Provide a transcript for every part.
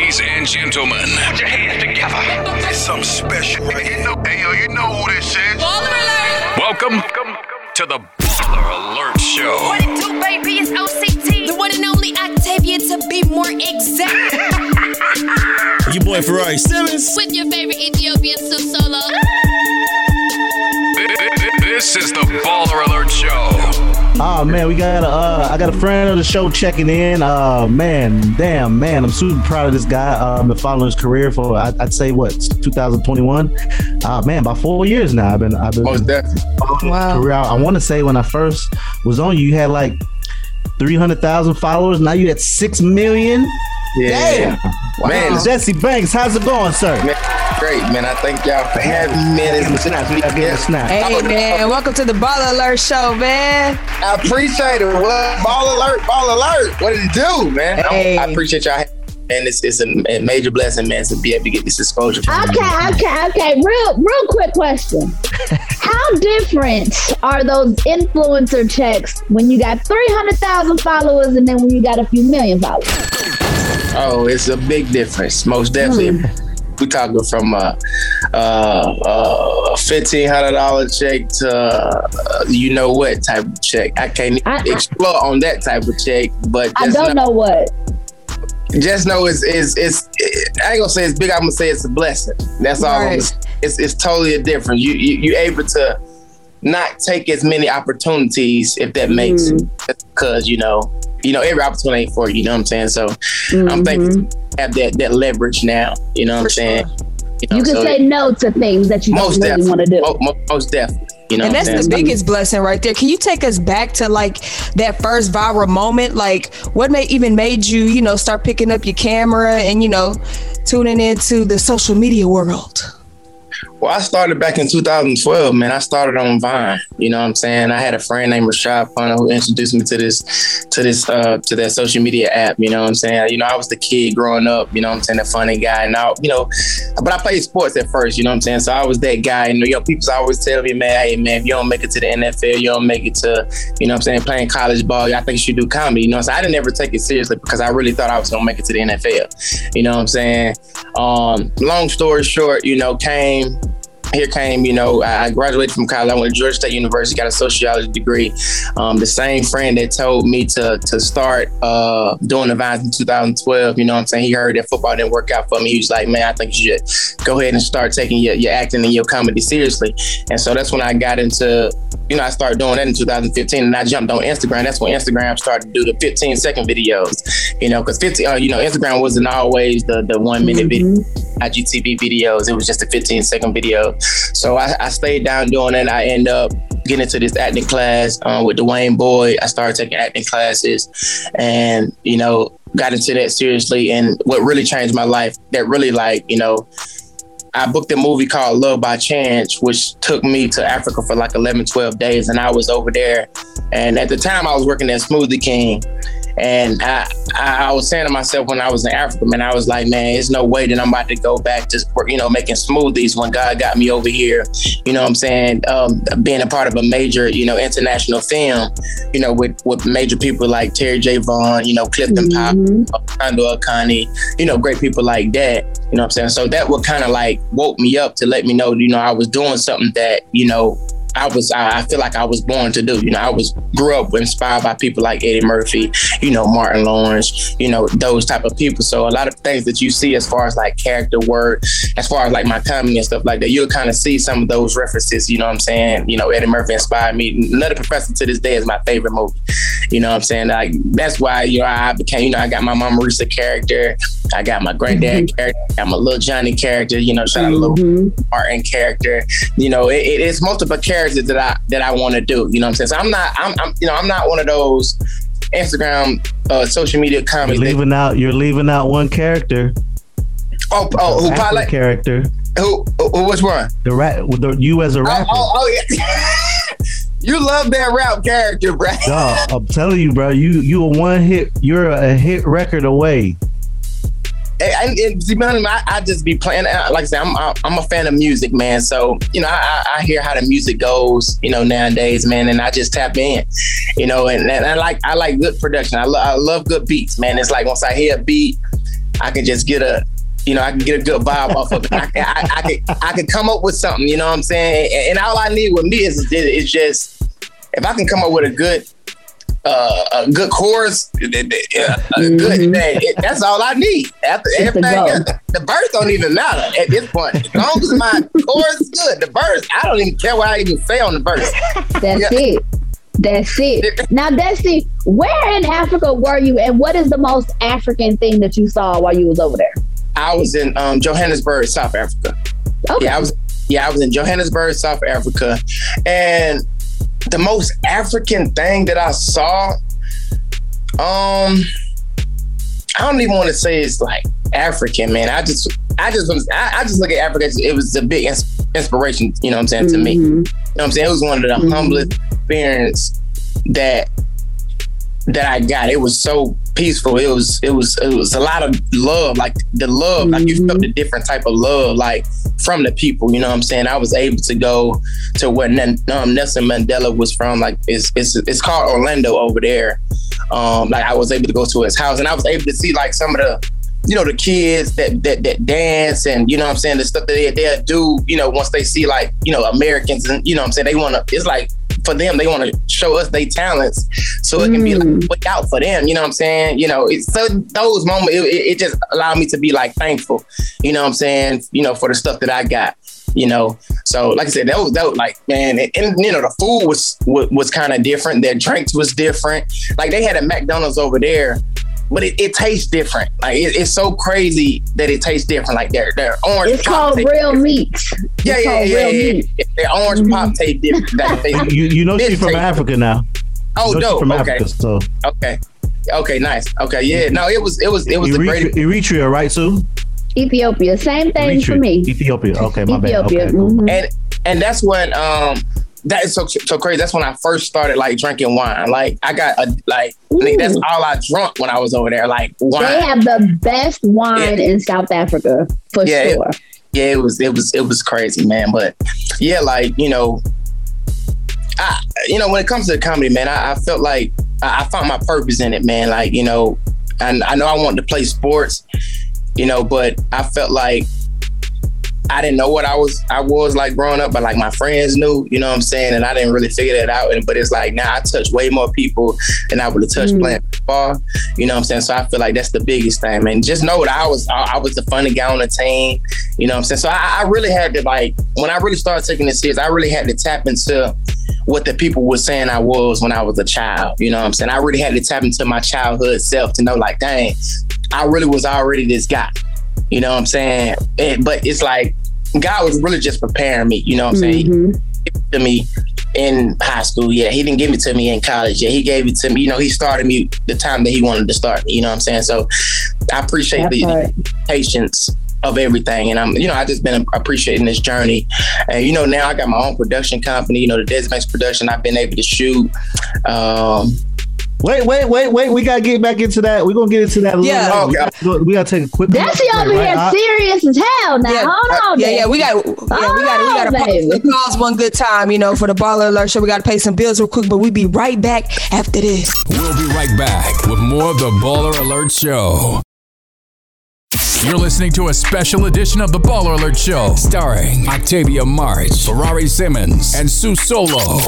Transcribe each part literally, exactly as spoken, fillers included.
Ladies and gentlemen, put your hands together. It's something special right here. Hey, yo, you know who this is. Baller Alert. Welcome to the Baller Alert Show. What it do, baby? It's O C T. The one and only Octavia, to be more exact. Your boy Ferrari Simmons. With your favorite Ethiopian Sue Solo. This is the Baller Alert Show. Oh man, we got a, uh, I got a friend of the show checking in. Uh, man, damn, man, I'm super proud of this guy. Uh, I've been following his career for I'd, I'd say what twenty twenty-one. Uh, man, about four years now. I've been, I've been Most definitely. following Wow. his career. I, I want to say when I first was on you, you had like three hundred thousand followers. Now you at six million. Yeah. Wow. Man, Jesse Banks, how's it going, sir? man, great, man. I thank y'all for having me, man. Give him a It's, snap. We gotta give him a snap. Hey man, welcome to the Baller Alert Show, man. I appreciate it. What ball alert, ball alert. What did it do, man? Hey. I, I appreciate y'all. And it's it's a, a major blessing, man, to be able to get this exposure. From Okay, okay, okay. Real, real quick question. How different are those influencer checks when you got three hundred thousand followers and then when you got a few million followers? Oh, it's a big difference. Most definitely. We talking from a uh, uh, fifteen hundred dollar check to uh, you know what type of check. I can't I- I- explore on that type of check, but I just don't know what. Just know it's, it's, it's, I ain't gonna say it's big, I'm gonna say it's a blessing. That's all. I'm Right. gonna say. It's, it's totally a difference. You, you, you're able to not take as many opportunities, if that makes Mm. sense, because, you know, you know, every opportunity ain't for you, you know what I'm saying? So Mm-hmm. I'm thankful to have that, that leverage now, you know what I'm For saying? sure. know, You can so say no to things that you don't most really want to do. definitely, mo- mo- most definitely. You know And what that's I'm the saying? biggest blessing right there. Can you take us back to like that first viral moment? Like what may even made you, you know, start picking up your camera and, you know, tuning into the social media world? Well, I started back in two thousand twelve, man. I started on Vine. You know what I'm saying? I had a friend named Rashad Punter who introduced me to this, to this, uh, to that social media app. You know what I'm saying? You know, I was the kid growing up. You know what I'm saying? The funny guy. Now, you know, but I played sports at first. You know what I'm saying? So I was that guy. And you know, people's always tell me, man, hey, man, if you don't make it to the N F L, you don't make it to, you know what I'm saying, playing college ball, I think you should do comedy. You know, so I didn't ever take it seriously because I really thought I was gonna make it to the N F L. You know what I'm saying? Um, long story short, you know, came. Here came, you know, I graduated from college. I went to Georgia State University, got a sociology degree. Um, the same friend that told me to to start uh, doing the Vines in two thousand twelve, you know what I'm saying? He heard that football didn't work out for me. He was like, man, I think you should go ahead and start taking your, your acting and your comedy seriously. And so that's when I got into, you know, I started doing that in two thousand fifteen and I jumped on Instagram. That's when Instagram started to do the fifteen second videos, you know, because fifteen, uh, you know, Instagram wasn't always the, the one minute Mm-hmm. video, I G T V videos. It was just a fifteen second video. So I, I stayed down doing that. I end up getting into this acting class um, with Dwayne Boyd. I started taking acting classes and, you know, got into that seriously. And what really changed my life, that really like, you know, I booked a movie called Love by Chance, which took me to Africa for like eleven, twelve days. And I was over there. And at the time I was working at Smoothie King. And I, I, I was saying to myself when I was in Africa, man, I was like, man, there's no way that I'm about to go back to, you know, making smoothies when God got me over here. You know what I'm saying? Um, being a part of a major, you know, international film, you know, with, with major people like Terry J. Vaughn, you know, Clifton Mhm. Pop, Kondo Akani, you know, great people like that. You know what I'm saying? So that would kind of like woke me up to let me know, you know, I was doing something that, you know, I was, I feel like I was born to do. You know, I was grew up inspired by people like Eddie Murphy, you know, Martin Lawrence, you know, those type of people. So a lot of things that you see as far as like character work, as far as like my comedy and stuff like that, you'll kind of see some of those references. You know what I'm saying? You know, Eddie Murphy inspired me. Another Professor to this day is my favorite movie. You know what I'm saying? Like that's why, you know, I became, you know, I got my Mama Risa character. I got my granddad mm-hmm. character. I got my little Johnny character. You know, shout out mm-hmm. to little Martin character. You know, it, it, it's multiple characters that I that I want to do. You know what I'm saying? So I'm not, I'm, I'm you know, I'm not one of those Instagram, uh, social media comics. You're leaving that, out. You're leaving out one character. Oh, oh, who pilot character? Who, who? Which one? The rap. The, you as a rapper. Oh, oh, oh yeah. You love that rap character, bro. Dog, I'm telling you, bro. You you a one hit. You're a hit record away. And, and to be honest, I, I just be playing. Like I said, I'm I'm a fan of music, man. So you know, I, I hear how the music goes, you know, nowadays, man, and I just tap in, you know, and, and I like I like good production. I, lo- I love good beats, man. It's like once I hear a beat, I can just get a, you know, I can get a good vibe off of it. I, I, I, could, I could come up with something, you know what I'm saying? And, and all I need with me is, is just, if I can come up with a good, uh, a good chorus, a good mm-hmm. day, it, that's all I need. After everything, the verse don't even matter at this point. As long as my chorus is good, the verse, I don't even care what I even say on the verse. That's yeah. it. That's it. Now, Desi, where in Africa were you, and what is the most African thing that you saw while you was over there? I was in um, Johannesburg, South Africa. Okay. Yeah, I was. Yeah, I was in Johannesburg, South Africa, and the most African thing that I saw, um, I don't even want to say it's like African, man. I just, I just, I, I just look at Africa as it was a big ins- inspiration. You know what I'm saying, mm-hmm. to me. You know what I'm saying? It was one of the mm-hmm. humblest experience that that I got. It was so peaceful. It was, it was, it was a lot of love. Like the love, mm-hmm. like you felt a different type of love, like from the people. You know what I'm saying? I was able to go to where um, Nelson Mandela was from. Like it's it's it's called Orlando over there. Um, like I was able to go to his house, and I was able to see like some of the, you know, the kids that that that dance, and you know what I'm saying, the stuff that they they'll do, you know, once they see like, you know, Americans, and you know what I'm saying, they want to, it's like for them, they want to show us their talents so it can be like, look out for them, you know what I'm saying? You know, it's, so those moments, it, it just allowed me to be like thankful, you know what I'm saying, you know, for the stuff that I got, you know. So like I said, that was, that was like, man, and, and you know, the food was was, was kind of different, their drinks was different. Like they had a McDonald's over there, but it, it tastes different. Like it, it's so crazy that it tastes different. Like their their orange. It's called real meat. Yeah, it's yeah, yeah, yeah, yeah. Their orange mm-hmm. pop taste different. That they, you you know she's from Africa now. Oh, you know dope. From okay. Africa, so. Okay. Okay. Nice. Okay. Yeah. No, it was it was it was Eritrea, the greatest. Eritrea, right, Sue? Ethiopia. Same thing Eritrea, for me. Ethiopia. Okay, my Ethiopia. bad. Okay, cool. Mm-hmm. And and that's when um. That is so so crazy. That's when I first started like drinking wine. Like I got a like like, that's all I drunk when I was over there. Like wine. They have the best wine yeah. in South Africa for yeah, sure. It, yeah, it was it was it was crazy, man. But yeah, like you know, I you know when it comes to the comedy, man, I, I felt like I, I found my purpose in it, man. Like you know, and I know I wanted to play sports, you know, but I felt like I didn't know what I was I was like growing up, but like my friends knew, you know what I'm saying? And I didn't really figure that out. But it's like now I touch way more people than I would have touched mm. playing football. You know what I'm saying? So I feel like that's the biggest thing, man. Just know that I was I, I was the funny guy on the team. You know what I'm saying? So I, I really had to like, when I really started taking this serious, I really had to tap into what the people were saying I was when I was a child. You know what I'm saying? I really had to tap into my childhood self to know like, dang, I really was already this guy. You know what I'm saying? And, but it's like, God was really just preparing me, you know what I'm saying? Mm-hmm. He gave it to me in high school, yeah. He didn't give it to me in college, yeah. He gave it to me, you know, he started me the time that he wanted to start me, you know what I'm saying? So I appreciate That's the right. patience of everything. And I'm, you know, I just been appreciating this journey. And, you know, now I got my own production company, you know, the Desmax Production. I've been able to shoot. Um, Wait, wait, wait, wait. We got to get back into that. We're going to get into that a yeah. little later. Okay. We got to take a quick break. That's over right? here I, serious as hell now. Yeah. Hold on. Yeah, yeah. We got yeah, we got we got to pause one good time, you know, for the Baller Alert Show. We got to pay some bills real quick, but we'll be right back after this. We'll be right back with more of the Baller Alert Show. You're listening to a special edition of the Baller Alert Show, starring Octavia March, Ferrari Simmons, and Sue Solo.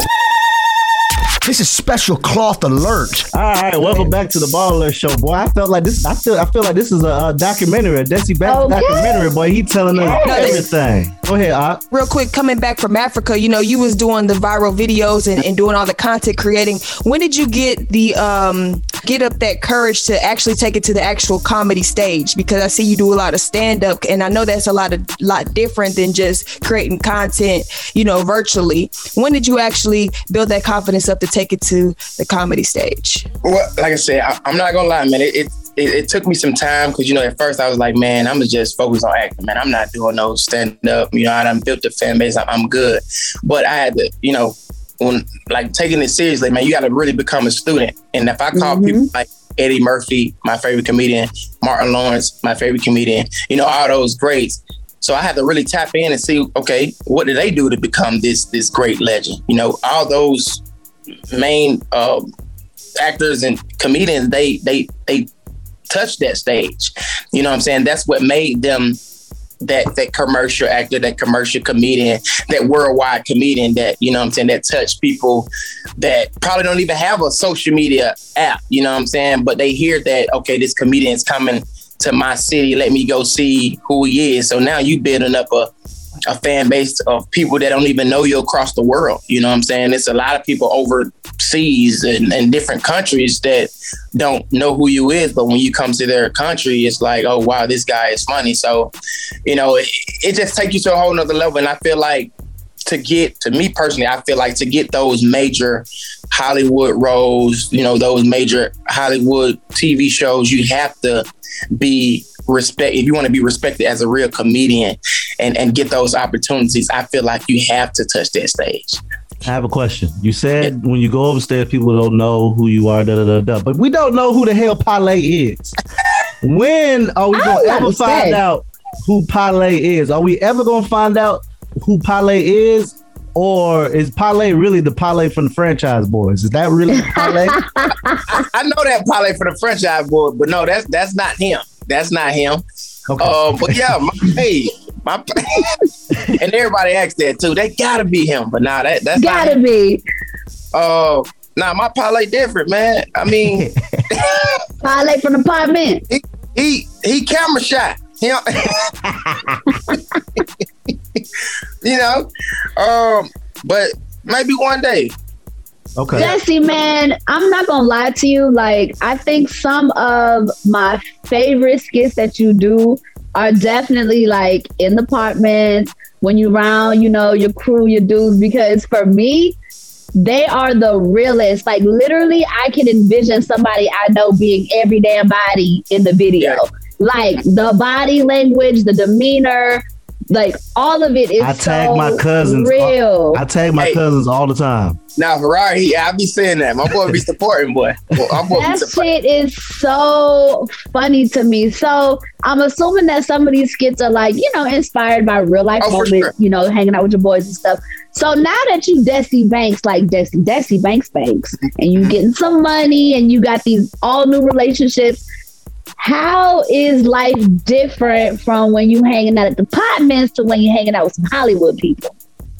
This is special cloth alert. All right, welcome back to the Baller Alert Show, boy. I felt like this. I feel. I feel like this is a, a documentary, a Desi Back okay. documentary, boy. He telling us no, everything. Go ahead, Ock. Real quick, coming back from Africa, you know, you was doing the viral videos and, and doing all the content creating. When did you get the um get up that courage to actually take it to the actual comedy stage? Because I see you do a lot of stand up, and I know that's a lot of lot different than just creating content, you know, virtually. When did you actually build that confidence up to take it to the comedy stage? Well, like I said, I, I'm not gonna lie, man. It it, it, it took me some time because, you know, at first I was like, man, I'm gonna just focus on acting, man. I'm not doing no stand up. You know, I done built a fan base. I'm, I'm good, but I had to, you know, when like taking it seriously, man, you got to really become a student. And if I call mm-hmm. people like Eddie Murphy, my favorite comedian, Martin Lawrence, my favorite comedian, you know, all those greats. So I had to really tap in and see, okay, what did they do to become this this great legend? You know, all those main uh, actors and comedians, they they they touch that stage. You know what I'm saying? That's what made them that that commercial actor, that commercial comedian, that worldwide comedian that, you know what I'm saying, that touch people that probably don't even have a social media app, you know what I'm saying? But they hear that, okay, this comedian is coming to my city, let me go see who he is. So now you building up a a fan base of people that don't even know you across the world. You know what I'm saying? It's a lot of people overseas and in different countries that don't know who you is. But when you come to their country, it's like, oh, wow, this guy is funny. So, you know, it, it just takes you to a whole nother level. And I feel like to get, to me personally, I feel like to get those major Hollywood roles, you know, those major Hollywood T V shows, you have to be respect. If you want to be respected as a real comedian and, and get those opportunities, I feel like you have to touch that stage. I have a question. You said yeah. when you go upstairs, people don't know who you are, da da da da. But we don't know who the hell Parlay is. When are we gonna ever find out who Parlay is? Are we ever gonna find out who Parlay is? Or is Parlay really the Parlay from the Franchise Boys? Is that really Parlay? I, I know that Parlay from the Franchise Boys, but no, that's that's not him. That's not him. Okay. Uh, but yeah, my, hey, my and everybody asks that too. They gotta be him, but nah, that that's gotta not be. Oh, uh, nah, my Parlay different, man. I mean, Parlay from the apartment. He he he camera shot. You know, you know, um, but maybe one day. Okay. Jesse, man, I'm not gonna lie to you. Like, I think some of my favorite skits that you do are definitely like in the apartment when you round, you know, your crew, your dudes. Because for me, they are the realest. Like, literally, I can envision somebody I know being every damn body in the video. Yeah. Like the body language, the demeanor, like all of it is I tag so my cousins. Real. I tag my hey, cousins all the time. Now Ferrari, I be saying that. My boy be supporting, boy. Well, my boy that shit is so funny to me. So I'm assuming that some of these skits are like, you know, inspired by real life oh, moments, sure. you know, hanging out with your boys and stuff. So now that you Desi Banks, like Desi, Desi Banks Banks, and you getting some money and you got these all new relationships, how is life different from when you hanging out at the apartments to when you hanging out with some Hollywood people?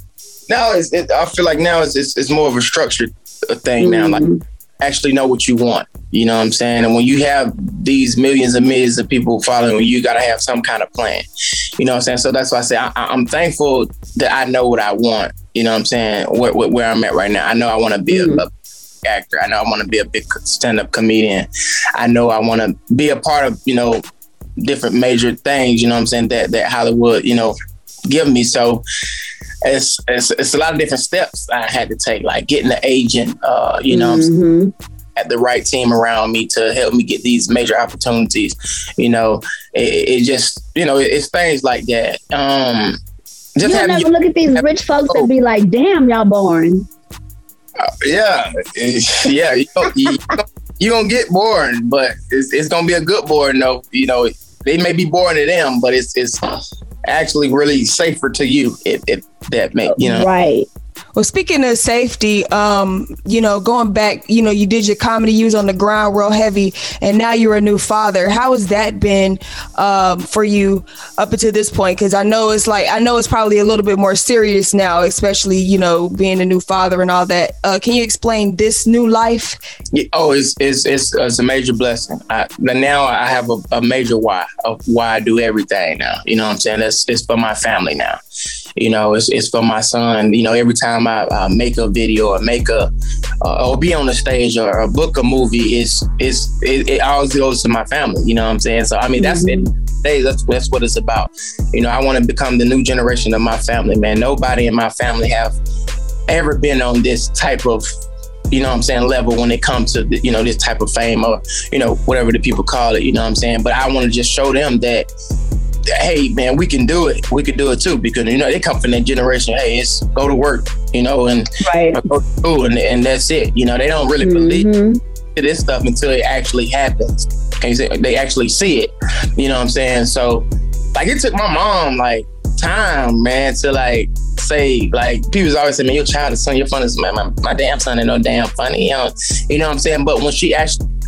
Now, it's, it, I feel like now it's, it's, it's more of a structured thing now. Mm-hmm. Like, actually know what you want. You know what I'm saying? And when you have these millions and millions of people following, you got to have some kind of plan. You know what I'm saying? So that's why I say I, I'm thankful that I know what I want. You know what I'm saying? Where, where, where I'm at right now. I know I want to be mm-hmm. a, a actor. I know I want to be a big stand-up comedian. I know I want to be a part of, you know, different major things, you know what I'm saying, that that Hollywood, you know, give me. So it's it's, it's a lot of different steps I had to take, like getting an agent, uh, you know, mm-hmm. at the right team around me to help me get these major opportunities. You know, it, it just, you know, it's things like that. Um, just you never you, look at these rich folks oh. and be like, damn, y'all boring. Uh, yeah, yeah, you know, you, you gonna get boring, but it's, it's gonna be a good boring though. You know, they may be boring to them, but it's it's actually really safer to you if, if that make you know right. Well, speaking of safety, um, you know, going back, you know, you did your comedy, you was on the ground real heavy, and now you're a new father. How has that been um, for you up until this point? Because I know it's like, I know it's probably a little bit more serious now, especially, you know, being a new father and all that. Uh, can you explain this new life? Yeah, oh, it's it's it's, it's a major blessing. I, now I have a, a major why of why I do everything now. You know what I'm saying? It's, it's for my family now. You know, it's it's for my son. You know, every time I, I make a video or make a uh, or be on the stage or, or book a movie, it's it's it, it always goes to my family. You know what I'm saying? So I mean, that's mm-hmm. it. Hey, that's that's what it's about. You know, I want to become the new generation of my family. Man, nobody in my family have ever been on this type of, you know what I'm saying, level when it comes to, you know, this type of fame or, you know, whatever the people call it. You know what I'm saying? But I want to just show them that, hey, man, we can do it. We can do it too, because, you know, they come from that generation. Hey, it's go to work, you know, and right. go to school, and, and that's it. You know, they don't really mm-hmm. believe this stuff until it actually happens. And they actually see it. You know what I'm saying? So, like, it took my mom, like, time, man, to, like, say, like, people always say, man, your child is son, your fun is, man, my, my damn son ain't no damn funny. You know, you know what I'm saying? But when she actually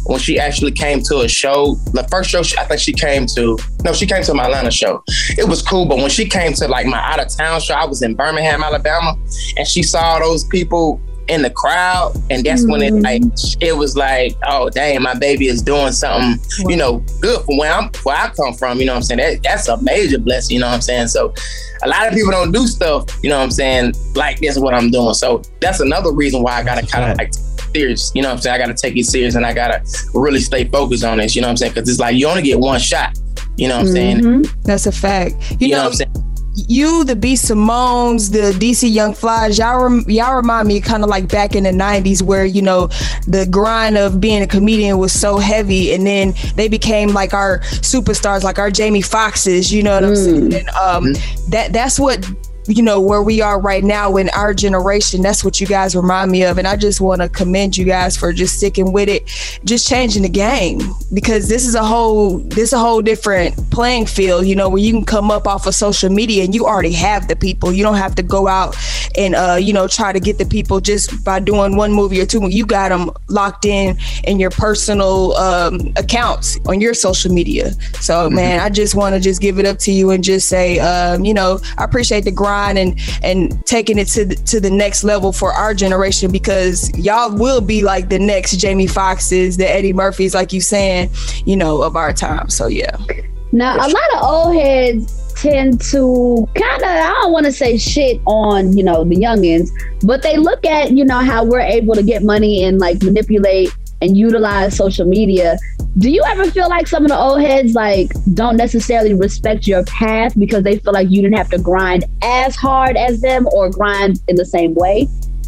when she actually came to a show, the first show she, I think she came to, no, she came to my Atlanta show. It was cool, but when she came to like my out of town show, I was in Birmingham, Alabama, and she saw those people in the crowd, and that's mm-hmm. when it like it was like, oh dang, my baby is doing something, wow. you know, good for where I'm where I come from, you know what I'm saying? That, that's a major blessing, you know what I'm saying? So a lot of people don't do stuff, you know what I'm saying, like this is what I'm doing. So that's another reason why I gotta kind of like serious, you know what I'm saying? I gotta take it serious and I gotta really stay focused on this, you know what I'm saying? Because it's like you only get one shot, you know what I'm mm-hmm. saying? That's a fact. You, you know, know what I'm saying? You, the B. Simones, the D C Young Flies, y'all, rem- y'all remind me kind of like back in the nineties where, you know, the grind of being a comedian was so heavy, and then they became like our superstars, like our Jamie Foxxes, you know what mm. I'm saying? And, um, mm. that that's what, you know, where we are right now in our generation. That's what you guys remind me of. And I just want to commend you guys for just sticking with it, just changing the game, because this is a whole, this is a whole different playing field, you know, where you can come up off of social media and you already have the people. You don't have to go out and, uh, you know, try to get the people just by doing one movie or two movies. You got them locked in in your personal um, accounts on your social media. So, man, I just want to just give it up to you and just say, um, you know, I appreciate the grind and and taking it to the, to the next level for our generation, because y'all will be like the next Jamie Foxxes, the Eddie Murphys, like you saying, you know, of our time. So yeah. Now a lot of old heads tend to kind of, I don't want to say shit on, you know, the youngins, but they look at, you know, how we're able to get money and like manipulate and utilize social media. Do you ever feel like some of the old heads like don't necessarily respect your path because they feel like you didn't have to grind as hard as them or grind in the same way?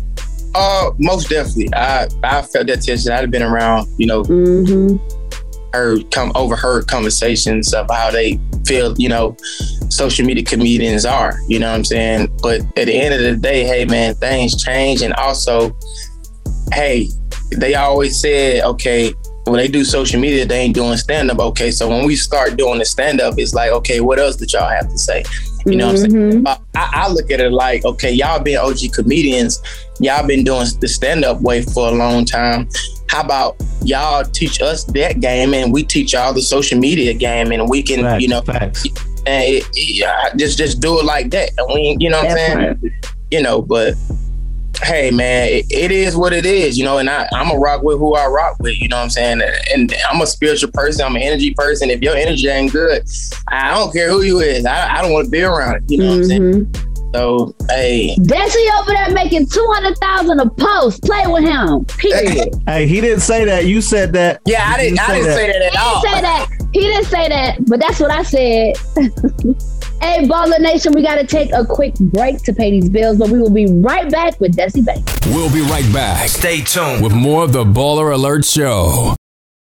Uh, most definitely. I I felt that tension. I'd have been around, you know, mm-hmm. heard come overheard conversations of how they feel, you know, social media comedians are. You know what I'm saying? But at the end of the day, hey man, things change, and also, hey, they always said, okay, when they do social media, they ain't doing stand-up. Okay, so when we start doing the stand-up, it's like, okay, what else did y'all have to say? You know mm-hmm. what I'm saying? I, I look at it like, okay, y'all been O G comedians, y'all been doing the stand-up way for a long time. How about y'all teach us that game and we teach y'all the social media game, and we can, facts, you know, facts. And it, yeah, just just do it like that. And we, you know what That's I'm saying? Right. You know, but hey man, it, it is what it is, you know, and I, I'm a rock with who I rock with, you know what I'm saying? And I'm a spiritual person, I'm an energy person. If your energy ain't good, I don't care who you is. I, I don't want to be around it, you know mm-hmm. what I'm saying? So, hey. Desi over there making two hundred thousand a post. Play with him, period. Hey, he didn't say that. You said that. Yeah, I didn't, didn't, I didn't say that, that at all. He didn't say that. He didn't say that, but that's what I said. Hey, Baller Nation, we got to take a quick break to pay these bills, but we will be right back with Desi Banks. We'll be right back. Stay tuned with more of the Baller Alert Show.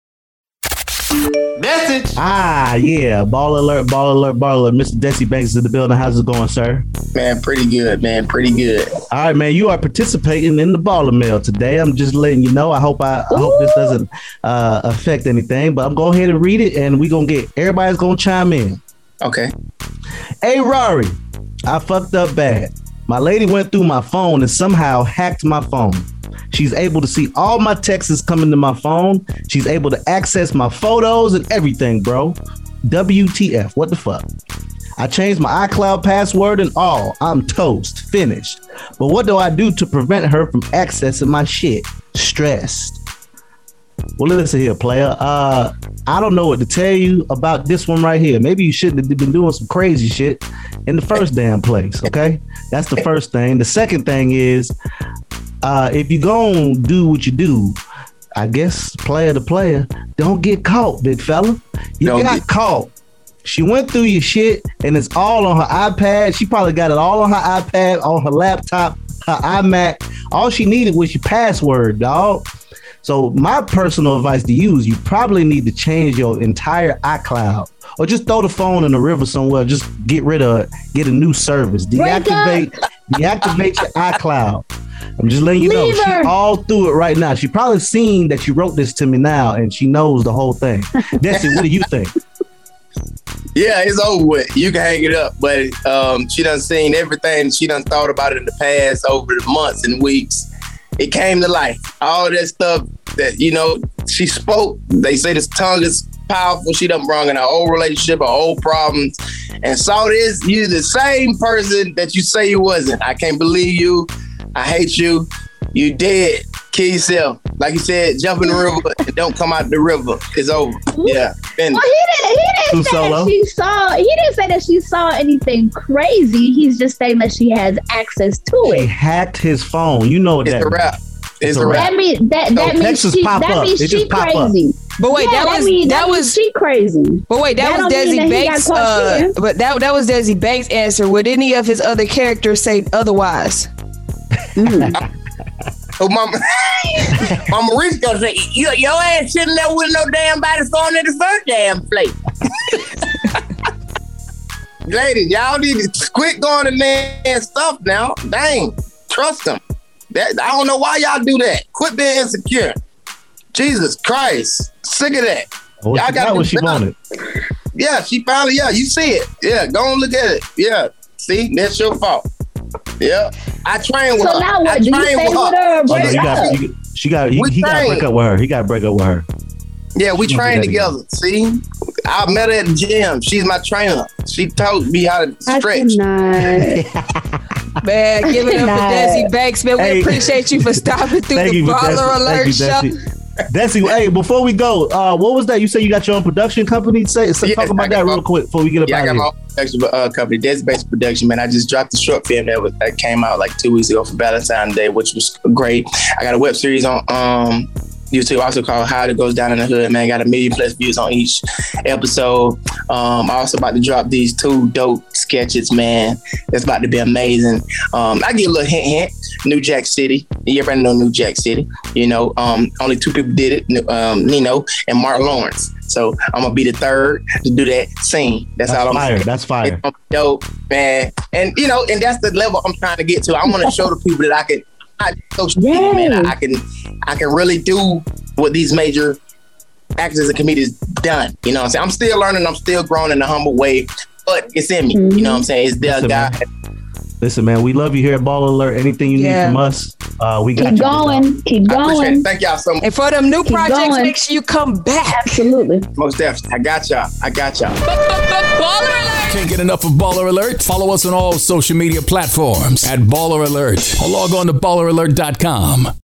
Message. Ah, yeah. Ball alert, ball alert, ball alert. Mister Desi Banks is in the building. How's it going, sir? Man, pretty good, man. Pretty good. All right, man. You are participating in the Baller Mail today. I'm just letting you know. I hope I, I hope this doesn't uh, affect anything, but I'm going ahead and read it, and we're going to get, everybody's going to chime in. Okay. Hey, Rory, I fucked up bad. My lady went through my phone and somehow hacked my phone. She's able to see all my texts coming to my phone. She's able to access my photos and everything, bro. W T F, what the fuck? I changed my iCloud password and all. I'm toast, finished. But what do I do to prevent her from accessing my shit? Stressed. Well, listen here, player. Uh, I don't know what to tell you about this one right here. Maybe you shouldn't have been doing some crazy shit in the first damn place, okay? That's the first thing. The second thing is, uh, if you gonna do what you do, I guess player to player, don't get caught, big fella. You don't got get- caught. She went through your shit and it's all on her iPad. She probably got it all on her iPad, on her laptop, her iMac. All she needed was your password, dog. So my personal advice to you is you probably need to change your entire iCloud, or just throw the phone in the river somewhere. Just get rid of it. Get a new service. Deactivate, deactivate your iCloud. I'm just letting you Leave know. Her. She all through it right now. She probably seen that you wrote this to me now, and she knows the whole thing. Desi, what do you think? Yeah, it's over with. You can hang it up. But um, she done seen everything. She done thought about it in the past over the months and weeks. It came to life. All that stuff that, you know, She spoke. They say this tongue is powerful. She done brung in her old relationship, her old problems, and saw this. You the same person that you say you wasn't. I can't believe you. I hate you. You dead. Kill yourself. Like you said, jump in the river and don't come out the river. It's over. Yeah. And well, he didn't. He didn't say Solo. that she saw. He didn't say that she saw anything crazy. He's just saying that she has access to He it. hacked his phone. You know what it's that a wrap. It's a wrap. That means that that No, means Texas she pop that up. means They she just pop up. crazy. But wait, Yeah, that was mean, that means was she crazy. But wait, that, That was don't mean Desi that he got Banks. caught Uh, cheating. but that that was Desi Banks' answer. Would any of his other characters say otherwise? Oh, Mama, Mama Reese gonna say, you, your ass sitting there with no damn body phone in the first damn plate. Ladies, y'all need to quit going in there and stuff now. Dang, trust them. That, I don't know why y'all do that. Quit being insecure. Jesus Christ, sick of that. Well, Y'all she got do what she better. wanted. Yeah, she finally, yeah, you see it. Yeah, go and look at it. Yeah, see, that's your fault. Yeah, I train with So her. now I what? Do you train stay with with her. her or Oh, no, break you up? got, you, she got, he, We he got to trained. break up with her. He got to break up with her. Yeah, we She gonna trained do that together. See, I met her at the gym. She's my trainer. She taught me how to I stretch. cannot. Man, give it up for Nah. Desi Banks, man. We Hey. appreciate you for stopping through Thank the you, for Baller Desi. Alert Thank you, show. Desi. Desi, hey, before we go, uh, what was that? You say you got your own production company? Say, say Yes, talk I about got that my- real quick before we get up Yeah, I out got of my here. own production uh, company, Desi Based Production, man. I just dropped a short film that was that came out like two weeks ago for Valentine's Day, which was great. I got a web series on um, YouTube also called How It Goes Down in the Hood, man. Got a million plus views on each episode. Um, I also about to drop these two dope sketches, man. It's about to be amazing. Um, I give a little hint, hint. New Jack City. You everybody know New Jack City. You know, um, only two people did it, um, Nino and Mark Lawrence. So I'm gonna be the third to do that scene. That's, That's all I'm fire. saying. That's fire. It's gonna be dope, man. And you know, and that's the level I'm trying to get to. I want to show the people that I can, I social media, man. I, I can, I can really do what these major actors and comedians done. You know what I'm saying? I'm still learning. I'm still growing in a humble way, but it's in me. Mm-hmm. You know what I'm saying? It's there, Listen, guy. man. Listen, man, we love you here at Ball Alert. Anything you Yeah. need from us, uh, we got Keep you. going. Keep I appreciate it. going. Thank y'all so much. And for them new Keep projects, going. make sure you come back. Absolutely. Most definitely. I got y'all. I got y'all. Baller Alert. Can't get enough of Baller Alert? Follow us on all social media platforms at Baller Alert or log on to baller alert dot com.